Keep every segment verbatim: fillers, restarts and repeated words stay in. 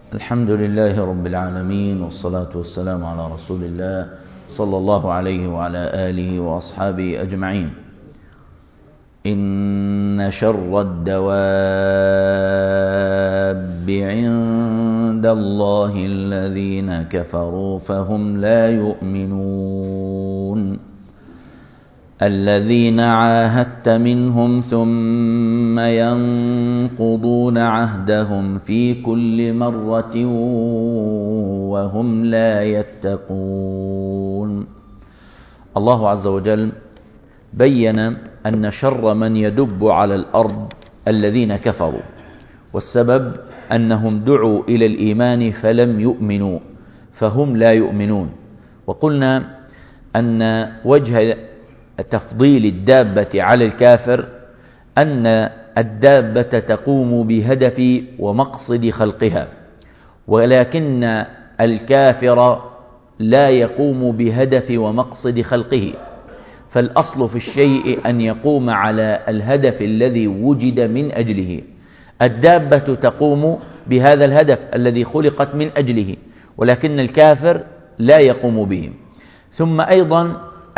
الحمد لله رب العالمين، والصلاة والسلام على رسول الله صلى الله عليه وعلى آله وأصحابه أجمعين. إن شر الدواب عند الله الذين كفروا فهم لا يؤمنون. الذين عاهدت منهم ثم ينقضون عهدهم في كل مرة وهم لا يتقون. الله عز وجل بين أن شر من يدب على الأرض الذين كفروا، والسبب أنهم دعوا إلى الإيمان فلم يؤمنوا فهم لا يؤمنون. وقلنا أن وجه تفضيل الدابة على الكافر أن الدابة تقوم بهدف ومقصد خلقها، ولكن الكافر لا يقوم بهدف ومقصد خلقه. فالأصل في الشيء أن يقوم على الهدف الذي وجد من أجله. الدابة تقوم بهذا الهدف الذي خلقت من أجله، ولكن الكافر لا يقوم به. ثم أيضا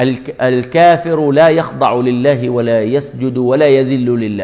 الكافر لا يخضع لله ولا يسجد ولا يذل لله،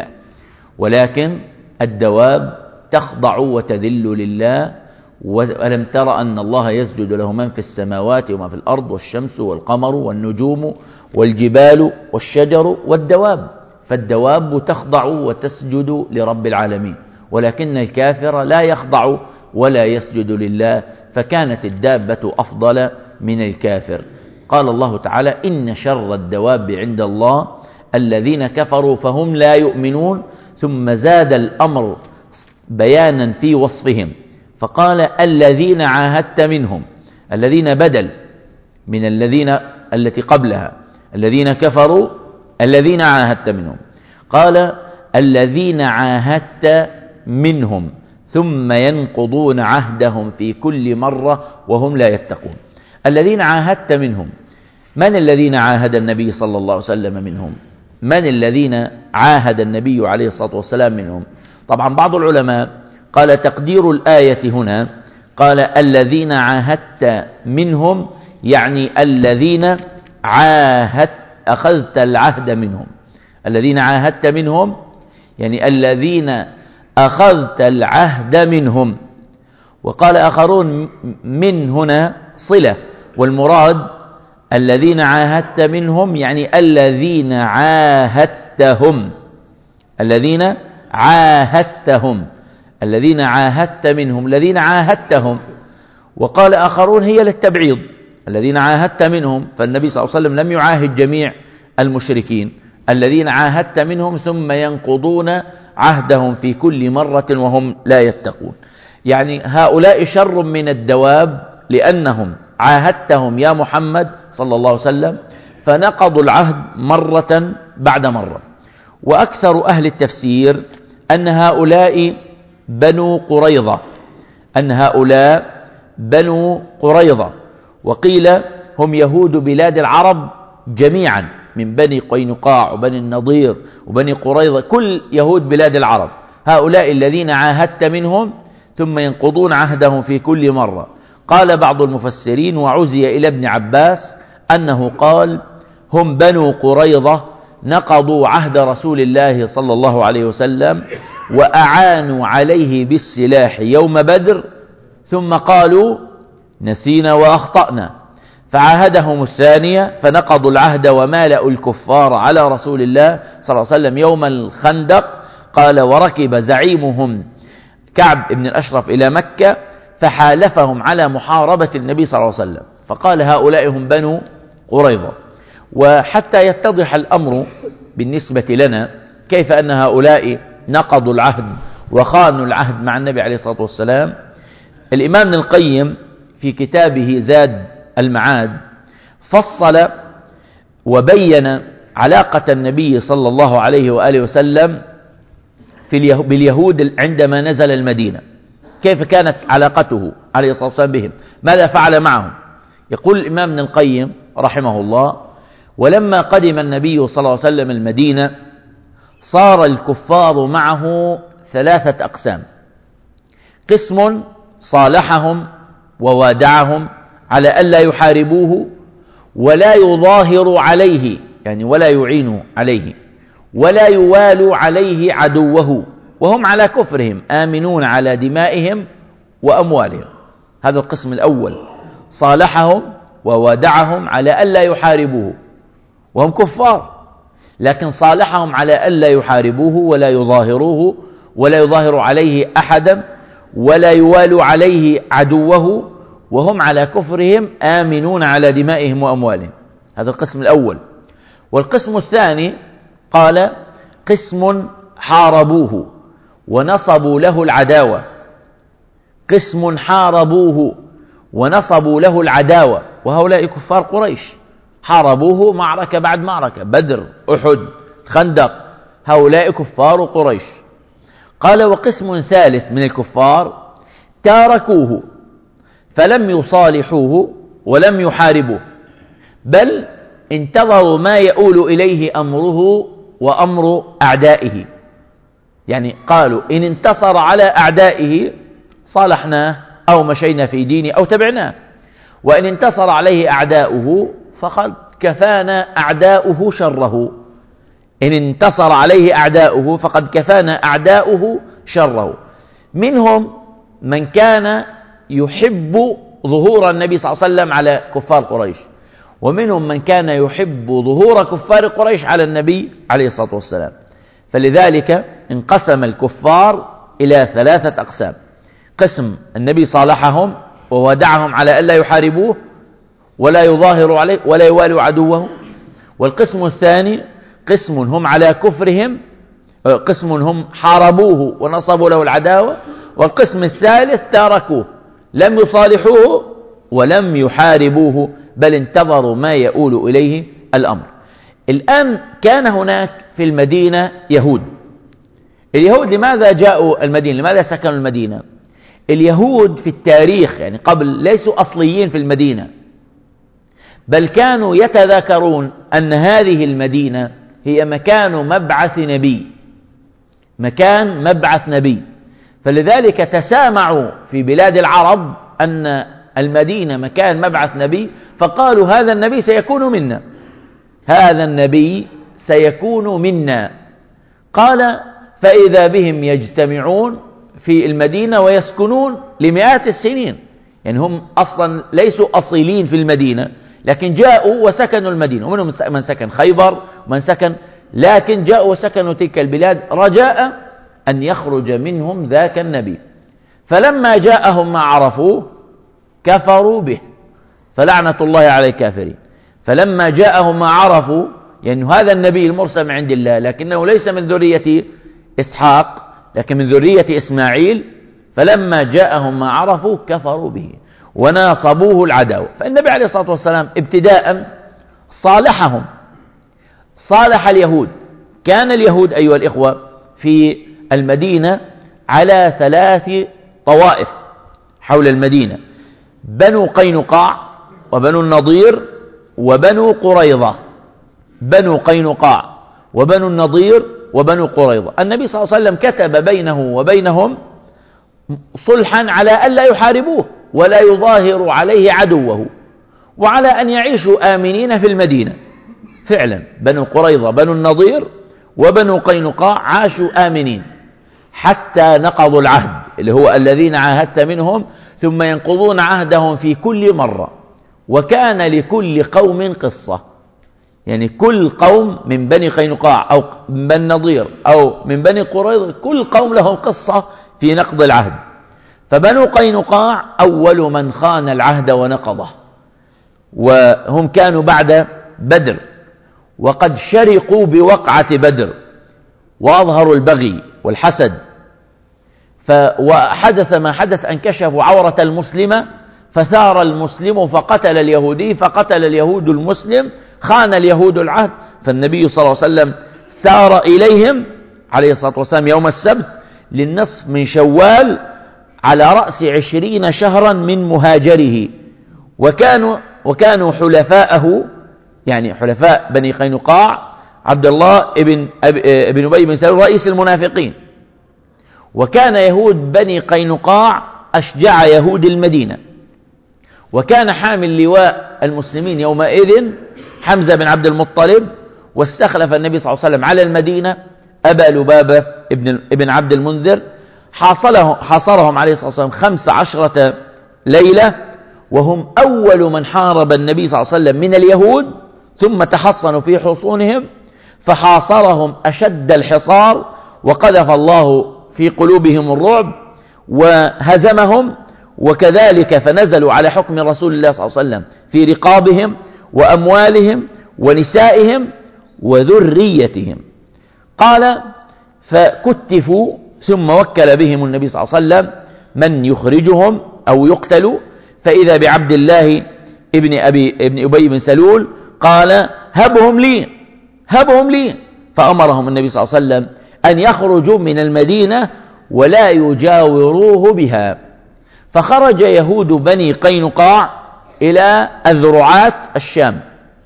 ولكن الدواب تخضع وتذل لله. ولم تر أن الله يسجد له من في السماوات وما في الأرض، والشمس والقمر والنجوم والجبال والشجر والدواب. فالدواب تخضع وتسجد لرب العالمين، ولكن الكافر لا يخضع ولا يسجد لله، فكانت الدابة أفضل من الكافر. قال الله تعالى: إن شر الدواب عند الله الذين كفروا فهم لا يؤمنون. ثم زاد الأمر بيانا في وصفهم، فقال: الذين عاهدت منهم. الذين بدل من الذين التي قبلها، الذين كفروا الذين عاهدت منهم. قال: الذين عاهدت منهم ثم ينقضون عهدهم في كل مرة وهم لا يتقون. الذين عاهدت منهم، من الذين عاهد النبي صلى الله عليه وسلم منهم؟ من الذين عاهد النبي عليه الصلاة والسلام منهم؟ طبعا بعض العلماء قال تقدير الآية هنا، قال: الذين عاهدت منهم، يعني الذين عاهدت أخذت العهد منهم. الذين عاهدت منهم يعني الذين أخذت العهد منهم. وقال آخرون من هنا صلة، والمراد الذين عاهدت منهم يعني الذين عاهدتهم. الذين عاهدتهم الذين عاهدت منهم الذين عاهدتهم. وقال آخرون هي للتبعيض، الذين عاهدت منهم، فالنبي صلى الله عليه وسلم لم يعاهد جميع المشركين. الذين عاهدت منهم ثم ينقضون عهدهم في كل مرة وهم لا يتقون. يعني هؤلاء شر من الدواب، لأنهم عاهدتهم يا محمد صلى الله عليه وسلم فنقضوا العهد مرة بعد مرة. وأكثر أهل التفسير أن هؤلاء بنو قريظة أن هؤلاء بنو قريظة وقيل هم يهود بلاد العرب جميعا، من بني قينقاع وبني النضير وبني قريظة، كل يهود بلاد العرب. هؤلاء الذين عاهدت منهم ثم ينقضون عهدهم في كل مرة. قال بعض المفسرين، وعزي إلى ابن عباس أنه قال: هم بنو قريظة نقضوا عهد رسول الله صلى الله عليه وسلم وأعانوا عليه بالسلاح يوم بدر، ثم قالوا: نسينا وأخطأنا، فعاهدهم الثانية فنقضوا العهد ومالأوا الكفار على رسول الله صلى الله عليه وسلم يوم الخندق. قال: وركب زعيمهم كعب بن الأشرف إلى مكة فحالفهم على محاربة النبي صلى الله عليه وسلم، فقال: هؤلاء هم بنو قريظة. وحتى يتضح الأمر بالنسبة لنا كيف أن هؤلاء نقضوا العهد وخانوا العهد مع النبي عليه الصلاة والسلام، الإمام ابن القيم في كتابه زاد المعاد فصل وبين علاقة النبي صلى الله عليه وآله وسلم في باليهود عندما نزل المدينة، كيف كانت علاقته عليه الصلاة والسلام بهم، ماذا فعل معهم. يقول الإمام ابن القيم رحمه الله: ولما قدم النبي صلى الله عليه وسلم المدينة صار الكفار معه ثلاثة أقسام. قسم صالحهم ووادعهم على ألا يحاربوه ولا يظاهروا عليه، يعني ولا يعينوا عليه، ولا يوالوا عليه عدوه، وهم على كفرهم آمنون على دمائهم وأموالهم. هذا القسم الأول، صالحهم ووادعهم على ألا يحاربوه وهم كفار، لكن صالحهم على ألا يحاربوه ولا يظاهروه ولا يظاهروا عليه أحدا ولا يوالوا عليه عدوه، وهم على كفرهم آمنون على دمائهم وأموالهم. هذا القسم الأول. والقسم الثاني قال قسم حاربوه ونصبوا له العداوة، قسم حاربوه ونصبوا له العداوة، وهؤلاء كفار قريش حاربوه معركة بعد معركة، بدر، أحد، خندق، هؤلاء كفار قريش. قال وقسم ثالث من الكفار تاركوه فلم يصالحوه ولم يحاربوه، بل انتظروا ما يؤول إليه أمره وأمر أعدائه، يعني قالوا إن انتصر على أعدائه صالحناه أو مشينا في دينه أو تبعناه، وإن انتصر عليه أعداؤه فقد كفانا أعداؤه شره، إن انتصر عليه أعداؤه فقد كفانا أعداؤه شره. منهم من كان يحب ظهور النبي صلى الله عليه وسلم على كفار قريش، ومنهم من كان يحب ظهور كفار قريش على النبي عليه الصلاة والسلام. فلذلك انقسم الكفار إلى ثلاثة أقسام: قسم النبي صالحهم وودعهم على ألا يحاربوه ولا يظاهروا عليه ولا يوالوا عدوه، والقسم الثاني قسم هم على كفرهم، قسم هم حاربوه ونصبوا له العداوة، والقسم الثالث تاركوه لم يصالحوه ولم يحاربوه بل انتظروا ما يؤول إليه الأمر. الآن كان هناك في المدينة يهود. اليهود لماذا جاءوا المدينة؟ لماذا سكنوا المدينة؟ اليهود في التاريخ يعني قبل ليسوا أصليين في المدينة، بل كانوا يتذاكرون أن هذه المدينة هي مكان مبعث نبي، مكان مبعث نبي، فلذلك تسامعوا في بلاد العرب أن المدينة مكان مبعث نبي، فقالوا هذا النبي سيكون منا، هذا النبي سيكون منا. قال فإذا بهم يجتمعون في المدينة ويسكنون لمئات السنين، يعني هم أصلا ليسوا أصيلين في المدينة لكن جاءوا وسكنوا المدينة، ومنهم من سكن خيبر ومن سكن، لكن جاءوا وسكنوا تلك البلاد رجاء أن يخرج منهم ذاك النبي. فلما جاءهم ما عرفوه كفروا به، فلعنة الله على الكافرين. فلما جاءهم ما عرفوا يعني هذا النبي المرسل من عند الله لكنه ليس من ذرية إسحاق لكن من ذرية إسماعيل، فلما جاءهم ما عرفوا كفروا به وناصبوه العداوة. فالنبي عليه الصلاة والسلام ابتداء صالحهم، صالح اليهود. كان اليهود أيها الإخوة في المدينة على ثلاث طوائف حول المدينة: بنو قينقاع وبنو النضير وبنو قريظة. بنو قينقاع وبنو النضير وبنو قريظة. النبي صلى الله عليه وسلم كتب بينه وبينهم صلحا على ألا يحاربوه ولا يظاهروا عليه عدوه، وعلى أن يعيشوا آمنين في المدينة. فعلا بنو قريظة بنو النضير وبنو قينقاع عاشوا آمنين حتى نقضوا العهد اللي هو الذين عاهدت منهم ثم ينقضون عهدهم في كل مرة. وكان لكل قوم قصة، يعني كل قوم من بني قينقاع أو من بني النضير أو من بني قريظة كل قوم لهم قصة في نقض العهد. فبنو قينقاع أول من خان العهد ونقضه، وهم كانوا بعد بدر وقد شرقوا بوقعة بدر وأظهروا البغي والحسد، وحدث ما حدث أن كشفوا عورة المسلمة فثار المسلم فقتل اليهودي، فقتل اليهود المسلم، خان اليهود العهد. فالنبي صلى الله عليه وسلم سار إليهم عليه الصلاة والسلام يوم السبت للنصف من شوال على رأس عشرين شهرا من مهاجره، وكانوا, وكانوا حلفاءه يعني حلفاء بني قينقاع عبد الله ابن, ابن أبي بن سلول رئيس المنافقين، وكان يهود بني قينقاع أشجع يهود المدينة، وكان حامل لواء المسلمين يومئذ حمزة بن عبد المطلب، واستخلف النبي صلى الله عليه وسلم على المدينة أبا لبابة ابن, ابن عبد المنذر. حاصله حاصرهم عليه الصلاة والسلام خمس عشرة ليلة، وهم أول من حارب النبي صلى الله عليه وسلم من اليهود، ثم تحصنوا في حصونهم فحاصرهم أشد الحصار، وقذف الله في قلوبهم الرعب وهزمهم. وكذلك فنزلوا على حكم رسول الله صلى الله عليه وسلم في رقابهم وأموالهم ونسائهم وذريتهم. قال فكتفوا، ثم وكل بهم النبي صلى الله عليه وسلم من يخرجهم أو يقتلوا، فإذا بعبد الله ابن أبي ابن أبي بن سلول قال هبهم لي هبهم لي، فأمرهم النبي صلى الله عليه وسلم أن يخرجوا من المدينة ولا يجاوروه بها. فخرج يهود بني قينقاع إلى الذرعات الشام،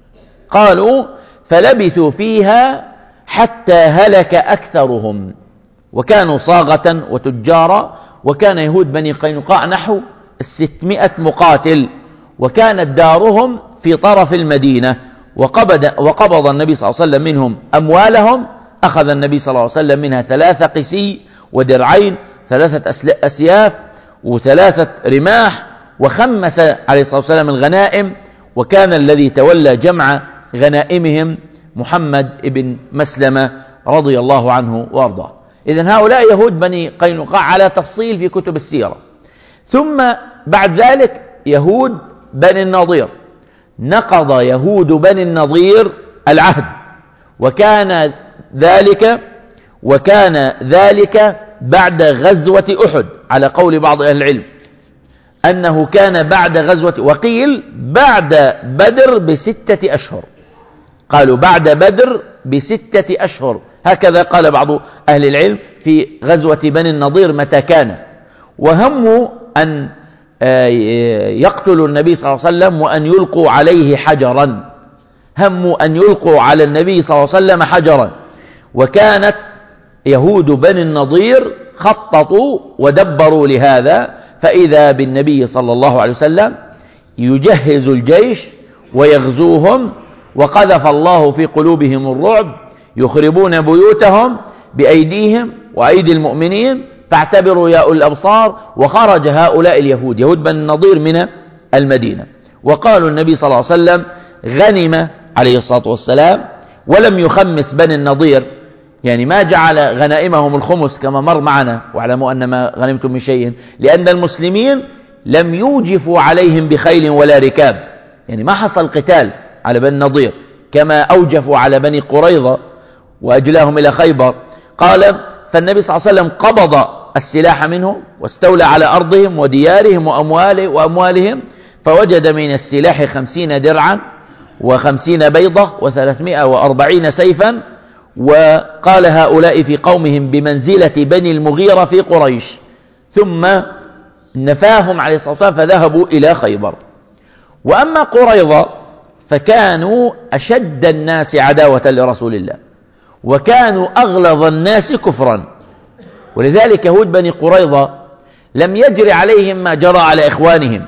قالوا فلبثوا فيها حتى هلك أكثرهم، وكانوا صاغة وتجارا، وكان يهود بني قينقاع نحو الستمائة مقاتل، وكانت دارهم في طرف المدينة. وقبض, وقبض النبي صلى الله عليه وسلم منهم أموالهم، أخذ النبي صلى الله عليه وسلم منها ثلاثة قسي ودرعين، ثلاثة أسياف وثلاثة رماح، وخمس عليه الصلاة والسلام الغنائم، وكان الذي تولى جمع غنائمهم محمد بن مسلمة رضي الله عنه وارضاه. إذن هؤلاء يهود بني قينقاع على تفصيل في كتب السيرة. ثم بعد ذلك يهود بني النضير، نقض يهود بني النضير العهد، وكان ذلك وكان ذلك بعد غزوة أحد، على قول بعض أهل العلم أنه كان بعد غزوة، وقيل بعد بدر بستة أشهر، قالوا بعد بدر بستة أشهر، هكذا قال بعض أهل العلم في غزوة بني النضير متى كان. وهموا أن يقتلوا النبي صلى الله عليه وسلم وأن يلقوا عليه حجرا، هموا أن يلقوا على النبي صلى الله عليه وسلم حجرا. وكانت يهود بني النضير خططوا ودبروا لهذا، فإذا بالنبي صلى الله عليه وسلم يجهز الجيش ويغزوهم، وقذف الله في قلوبهم الرعب، يخربون بيوتهم بأيديهم وأيدي المؤمنين، فاعتبروا يا أولي الأبصار. وخرج هؤلاء اليهود يهود بني النضير من المدينة، وقالوا النبي صلى الله عليه وسلم غنم عليه الصلاة والسلام، ولم يخمس بني النضير، يعني ما جعل غنائمهم الخمس كما مر معنا، واعلموا أن ما غنمتم من شيء، لأن المسلمين لم يوجفوا عليهم بخيل ولا ركاب، يعني ما حصل قتال على بني النضير كما أوجفوا على بني قريظة وأجلاهم إلى خيبر. قال فالنبي صلى الله عليه وسلم قبض السلاح منهم واستولى على أرضهم وديارهم وأموالهم, وأموالهم فوجد من السلاح خمسين درعا وخمسين بيضة وثلاثمائة وأربعين سيفا، وقال هؤلاء في قومهم بمنزلة بني المغيرة في قريش، ثم نفاهم عليه الصلاة والسلام فذهبوا إلى خيبر. وأما قريظة فكانوا أشد الناس عداوة لرسول الله، وكانوا أغلظ الناس كفرا، ولذلك يهود بني قريظة لم يجري عليهم ما جرى على إخوانهم،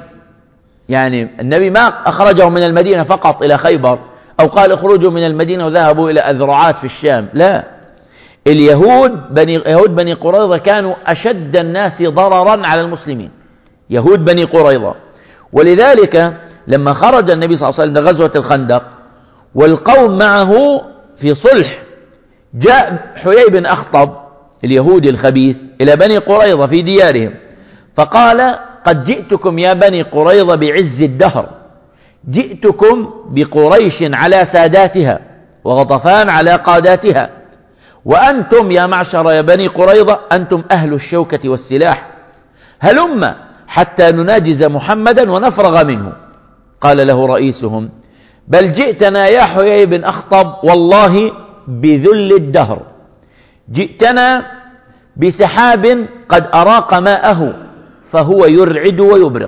يعني النبي ما أخرجهم من المدينة فقط إلى خيبر، أو قال اخرجوا من المدينة وذهبوا إلى أذرعات في الشام، لا، اليهود بني, يهود بني قريظة كانوا أشد الناس ضررا على المسلمين، يهود بني قريظة. ولذلك لما خرج النبي صلى الله عليه وسلم لغزوة الخندق والقوم معه في صلح، جاء حيي بن أخطب اليهودي الخبيث إلى بني قريظة في ديارهم، فقال قد جئتكم يا بني قريظة بعز الدهر، جئتكم بقريش على ساداتها وغطفان على قاداتها، وأنتم يا معشر يا بني قريظة أنتم أهل الشوكة والسلاح، هلم حتى نناجز محمدا ونفرغ منه. قال له رئيسهم بل جئتنا يا حيي بن أخطب والله بذل الدهر، جئتنا بسحاب قد أراق ماءه فهو يرعد ويبرق.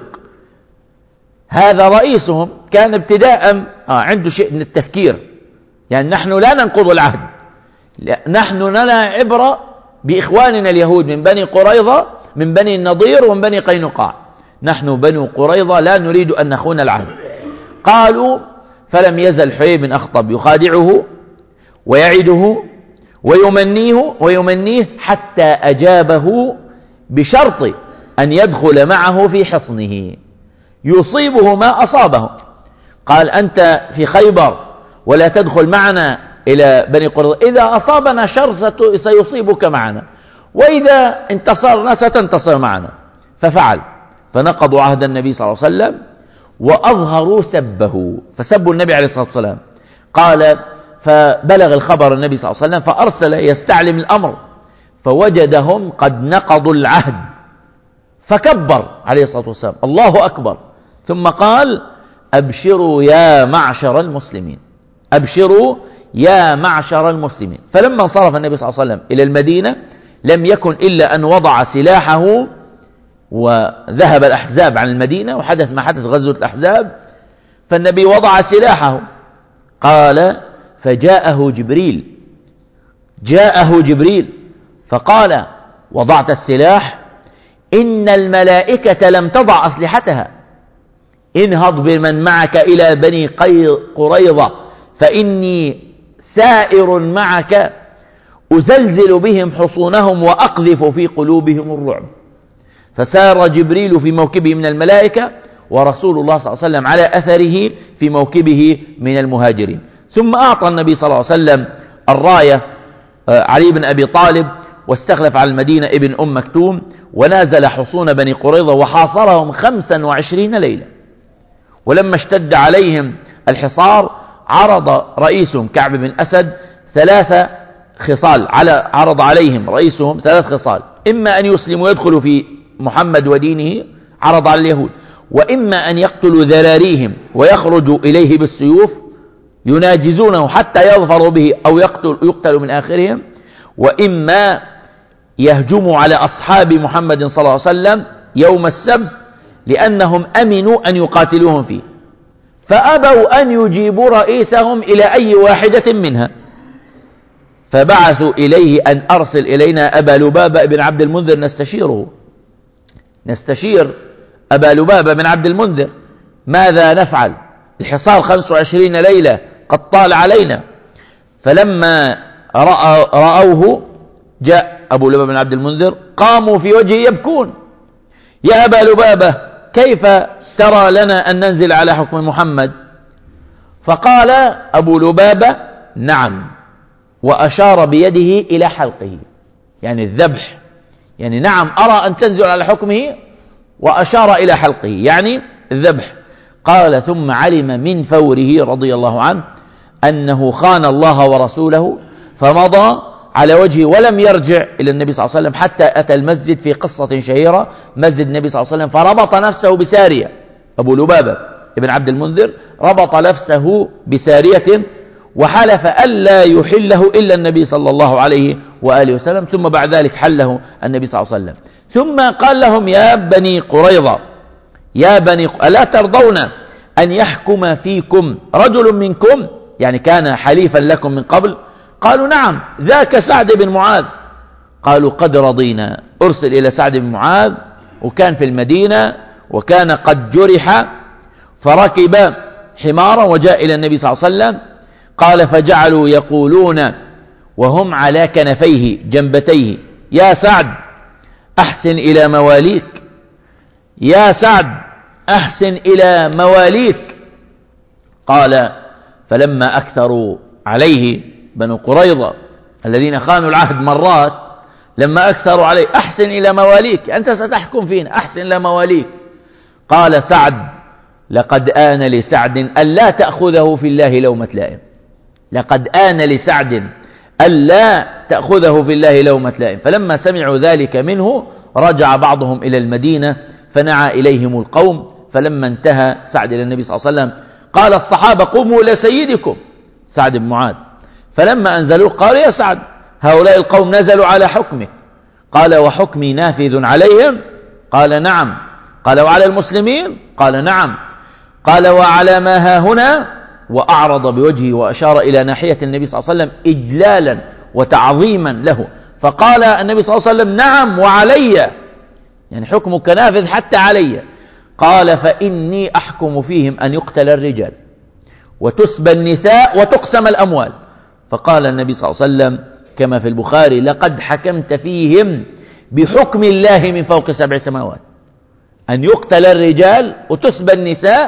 هذا رئيسهم كان ابتداء آه عنده شيء من التفكير، يعني نحن لا ننقض العهد، نحن لنا عبرة بإخواننا اليهود من بني قريظة، من بني النضير ومن بني قينقاع، نحن بنو قريظة لا نريد أن نخون العهد. قالوا فلم يزل حيي بن أخطب يخادعه ويعده ويمنيه ويمنيه حتى أجابه بشرط أن يدخل معه في حصنه يصيبه ما أصابه. قال أنت في خيبر ولا تدخل معنا إلى بني قريظة، إذا أصابنا شر سيصيبك معنا، وإذا انتصرنا ستنتصر معنا. ففعل، فنقضوا عهد النبي صلى الله عليه وسلم وأظهروا سبه، فسبوا النبي عليه الصلاة والسلام. قال فبلغ الخبر النبي صلى الله عليه وسلم فأرسل يستعلم الأمر فوجدهم قد نقضوا العهد، فكبر عليه الصلاة والسلام الله أكبر، ثم قال أبشروا يا معشر المسلمين، أبشروا يا معشر المسلمين. فلما انصرف النبي صلى الله عليه وسلم إلى المدينة لم يكن إلا أن وضع سلاحه وذهب الأحزاب عن المدينة، وحدث ما حدث غزوة الأحزاب، فالنبي وضع سلاحه. قال فجاءه جبريل، جاءه جبريل فقال وضعت السلاح؟ إن الملائكة لم تضع أسلحتها، انهض بمن معك إلى بني قريظة فإني سائر معك أزلزل بهم حصونهم وأقذف في قلوبهم الرعب. فسار جبريل في موكبه من الملائكة، ورسول الله صلى الله عليه وسلم على أثره في موكبه من المهاجرين. ثم أعطى النبي صلى الله عليه وسلم الراية علي بن أبي طالب، واستخلف على المدينة ابن أم مكتوم، ونازل حصون بني قريظة وحاصرهم خمسا وعشرين ليلة. ولما اشتد عليهم الحصار عرض رئيسهم كعب بن أسد ثلاث خصال، على عرض عليهم رئيسهم ثلاث خصال: إما أن يسلموا ويدخلوا في محمد ودينه، عرض على اليهود، وإما أن يقتلوا ذراريهم ويخرجوا إليه بالسيوف يناجزونه حتى يظفروا به أو يقتل يقتلوا من آخرهم، وإما يهجموا على أصحاب محمد صلى الله عليه وسلم يوم السبت لأنهم أمنوا أن يقاتلوهم فيه، فأبوا أن يجيبوا رئيسهم إلى أي واحدة منها، فبعثوا إليه أن أرسل إلينا أبا لبابة بن عبد المنذر نستشيره، نستشير أبا لبابة بن عبد المنذر ماذا نفعل؟ الحصار خمس وعشرين ليلة قد طال علينا. فلما رأوه جاء أبو لبابة بن عبد المنذر، قاموا في وجهه يبكون: يا أبا لبابة كيف ترى لنا أن ننزل على حكم محمد؟ فقال أبو لبابة: نعم، وأشار بيده إلى حلقه، يعني الذبح، يعني نعم أرى أن تنزل على حكمه، وأشار إلى حلقه يعني الذبح. قال ثم علم من فوره رضي الله عنه أنه خان الله ورسوله، فمضى على وجهه ولم يرجع إلى النبي صلى الله عليه وسلم حتى أتى المسجد في قصة شهيرة، مسجد النبي صلى الله عليه وسلم، فربط نفسه بسارية. أبو لبابة ابن عبد المنذر ربط نفسه بسارية وحلف ألا يحله إلا النبي صلى الله عليه وآله وسلم، ثم بعد ذلك حله النبي صلى الله عليه وسلم. ثم قال لهم: يا بني قريظة، يا بني ألا ترضون أن يحكم فيكم رجل منكم، يعني كان حليفا لكم من قبل؟ قالوا: نعم، ذاك سعد بن معاذ. قالوا: قد رضينا. أرسل إلى سعد بن معاذ، وكان في المدينة، وكان قد جرح، فركب حمارا وجاء إلى النبي صلى الله عليه وسلم. قال: فجعلوا يقولون وهم على كنفيه جنبتيه: يا سعد أحسن إلى مواليك، يا سعد أحسن إلى مواليك. قال: فلما أكثروا عليه بنو قريظة الذين خانوا العهد مرات، لما أكثروا عليه: أحسن إلى مواليك، أنت ستحكم فينا، أحسن إلى مواليك. قال سعد: لقد آن لسعد ألا تأخذه في الله لومة لائم، لقد آن لسعد ألا تأخذه في الله لومة لائم. فلما سمعوا ذلك منه رجع بعضهم إلى المدينة فنعى إليهم القوم. فلما انتهى سعد إلى النبي صلى الله عليه وسلم قال الصحابة: قوموا إلى سيدكم سعد بن معاذ. فلما أنزلوه قال: يا سعد هؤلاء القوم نزلوا على حكمك. قال: وحكمي نافذ عليهم؟ قال: نعم. قال: وعلى المسلمين؟ قال: نعم. قال: وعلى ما ها هنا؟ وأعرض بوجهه وأشار إلى ناحية النبي صلى الله عليه وسلم إجلالا وتعظيما له. فقال النبي صلى الله عليه وسلم: نعم وعلي. يعني حكمك نافذ حتى علي. قال فإني أحكم فيهم أن يقتل الرجال وتسبى النساء وتقسم الأموال. فقال النبي صلى الله عليه وسلم كما في البخاري لقد حكمت فيهم بحكم الله من فوق سبع سماوات، أن يقتل الرجال وتسبى النساء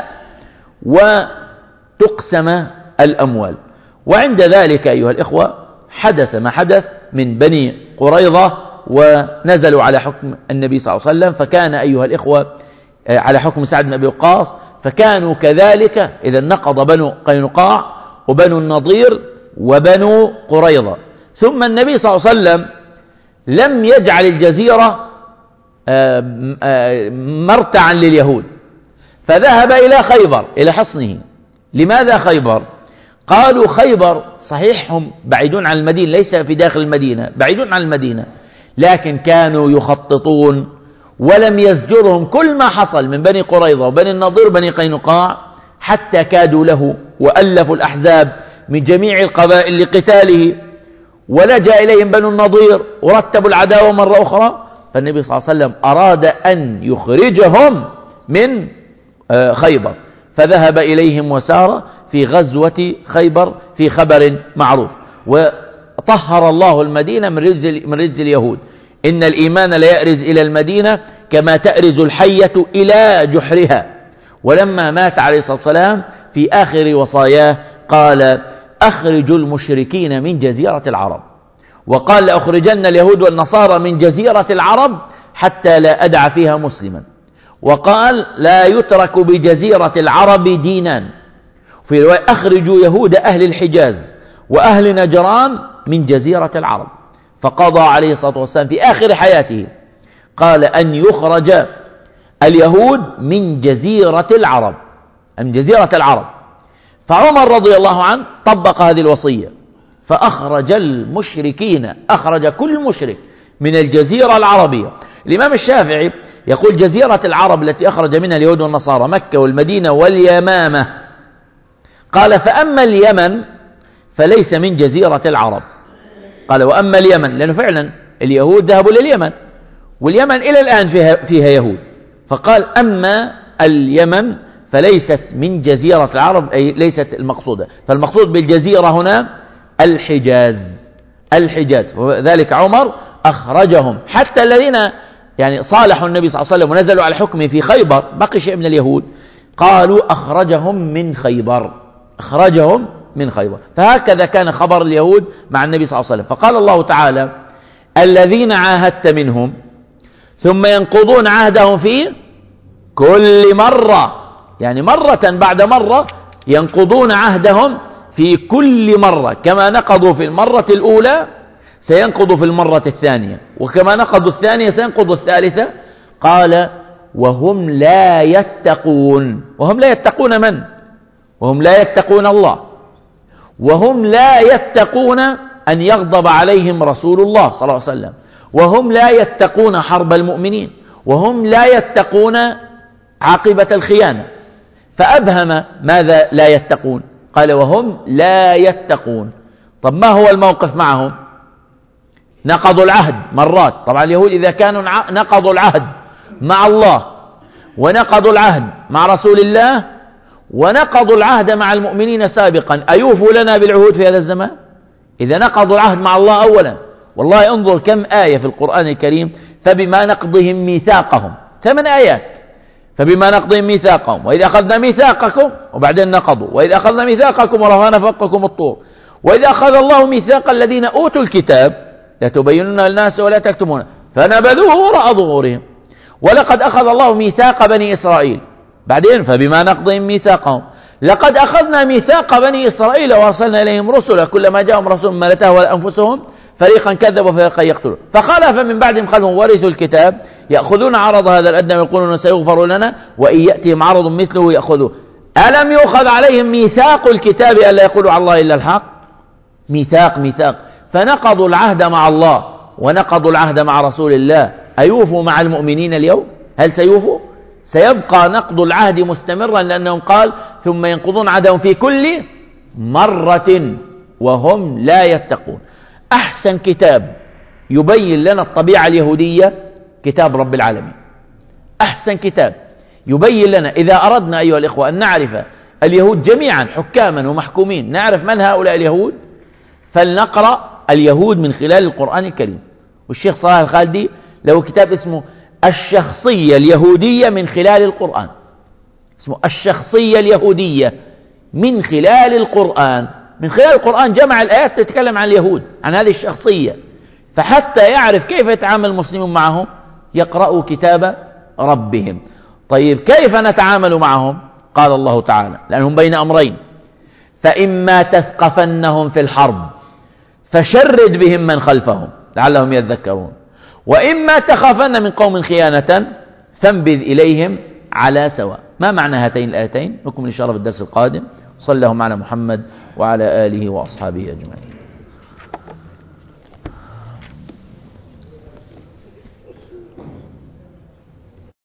وتقسم الأموال. وعند ذلك أيها الإخوة حدث ما حدث من بني قريظة ونزلوا على حكم النبي صلى الله عليه وسلم، فكان أيها الإخوة على حكم سعد بن أبي وقاص، فكانوا كذلك إذا نقض بنو قينقاع وبنو النضير وبنو قريظة. ثم النبي صلى الله عليه وسلم لم يجعل الجزيرة مرتعا لليهود، فذهب إلى خيبر إلى حصنه. لماذا خيبر؟ قالوا خيبر صحيح هم بعيدون عن المدينة، ليس في داخل المدينة، بعيدون عن المدينة، لكن كانوا يخططون ولم يزجرهم كل ما حصل من بني قريظة وبني النضير وبني قينقاع حتى كادوا له وألفوا الأحزاب من جميع القبائل لقتاله، ولجأ إليهم بنو النضير ورتبوا العداوة مرة أخرى. فالنبي صلى الله عليه وسلم أراد أن يخرجهم من خيبر، فذهب إليهم وسار في غزوة خيبر في خبر معروف. وطهر الله المدينة من رجز, من رجز اليهود. إن الإيمان لا يأرز إلى المدينة كما تأرز الحية إلى جحرها. ولما مات عليه الصلاة والسلام في آخر وصاياه قال أخرجوا المشركين من جزيرة العرب، وقال لأخرجن اليهود والنصارى من جزيرة العرب حتى لا أدع فيها مسلما، وقال لا يترك بجزيرة العرب دينان. في رواية أخرجوا يهود أهل الحجاز وأهل نجران من جزيرة العرب. فقضى عليه الصلاة والسلام في آخر حياته قال أن يخرج اليهود من جزيرة العرب، من جزيرة العرب. فعمر رضي الله عنه طبق هذه الوصية فأخرج المشركين، أخرج كل مشرك من الجزيرة العربية. الإمام الشافعي يقول جزيرة العرب التي أخرج منها اليهود والنصارى مكة والمدينة واليمامة. قال فأما اليمن فليس من جزيرة العرب. قال وأما اليمن، لأنه فعلا اليهود ذهبوا لليمن واليمن إلى الآن فيها, فيها يهود. فقال أما اليمن فليست من جزيرة العرب، أي ليست المقصودة. فالمقصود بالجزيرة هنا الحجاز، الحجاز. وذلك عمر أخرجهم حتى الذين يعني صالحوا النبي صلى الله عليه وسلم ونزلوا على حكمه في خيبر، بقي شيء من اليهود، قالوا أخرجهم من خيبر، أخرجهم من خيبر. فهكذا كان خبر اليهود مع النبي صلى الله عليه وسلم. فقال الله تعالى الذين عاهدت منهم ثم ينقضون عهدهم في كل مرة، يعني مرة بعد مرة ينقضون عهدهم في كل مرة، كما نقضوا في المرة الأولى سينقضوا في المرة الثانية، وكما نقضوا الثانية سينقضوا الثالثة. قال وهم لا يتقون. وهم لا يتقون من؟ وهم لا يتقون الله، وهم لا يتقون أن يغضب عليهم رسول الله صلى الله عليه وسلم، وهم لا يتقون حرب المؤمنين، وهم لا يتقون عاقبة الخيانة. فأبهم ماذا لا يتقون؟ قال وهم لا يتقون. طب ما هو الموقف معهم؟ نقضوا العهد مرات. طبعا اليهود إذا كانوا نقضوا العهد مع الله ونقضوا العهد مع رسول الله ونقضوا العهد مع المؤمنين سابقا، أيوفوا لنا بالعهود في هذا الزمان؟ إذا نقضوا العهد مع الله أولا، والله انظر كم آية في القرآن الكريم، فبما نقضهم ميثاقهم، ثمان آيات. فبما نقضهم ميثاقهم وإذا أخذنا ميثاقكم، وبعدين نقضوا، وإذا أخذنا ميثاقكم ورفعنا فوقكم الطور، وإذا أخذ الله ميثاق الذين أوتوا الكتاب لتبينن للناس ولا تكتمون فنبذوه وراء ظهورهم، ولقد أخذ الله ميثاق بني إسرائيل. بعدين فبما نقضهم ميثاقهم لقد أخذنا ميثاق بني إسرائيل وأرسلنا إليهم رسلا كلما جاءهم رسول ما لا تهوى أنفسهم فريقا كذبوا وفريقا يقتلون فخلف من بعدهم خلف ورثوا الكتاب يأخذون عرض هذا الأدنى ويقولون سيغفر لنا وإن يأتهم عرض مثله يأخذوه. ألم يؤخذ عليهم ميثاق الكتاب ألا يقولوا على الله إلا الحق؟ ميثاق ميثاق. فنقضوا العهد مع الله ونقضوا العهد مع رسول الله. أيوفوا مع المؤمنين اليوم؟ هل سيوفوا؟ سيبقى نقض العهد مستمرا، لأنهم قال ثم ينقضون عهدهم في كل مرة وهم لا يتقون. أحسن كتاب يبين لنا الطبيعة اليهودية كتاب رب العالمين، أحسن كتاب يبين لنا. إذا أردنا أيها الإخوة أن نعرف اليهود جميعا حكاما ومحكومين، نعرف من هؤلاء اليهود، فلنقرأ اليهود من خلال القرآن الكريم. والشيخ صلاح الخالدي له كتاب اسمه الشخصية اليهودية من خلال القرآن، اسمه الشخصية اليهودية من خلال القرآن. من خلال القرآن جمع الآيات تتكلم عن اليهود، عن هذه الشخصية، فحتى يعرف كيف يتعامل المسلمون معهم يقرأوا كتاب ربهم. طيب كيف نتعامل معهم؟ قال الله تعالى لأنهم بين أمرين: فإما تثقفنهم في الحرب فشرد بهم من خلفهم لعلهم يذكرون، وإما تخافن من قوم خيانة فانبذ إليهم على سواء. ما معنى هاتين الآيتين؟ نكمل إن شاء الله في الدرس القادم. صلى الله على محمد وعلى آله وأصحابه أجمعين.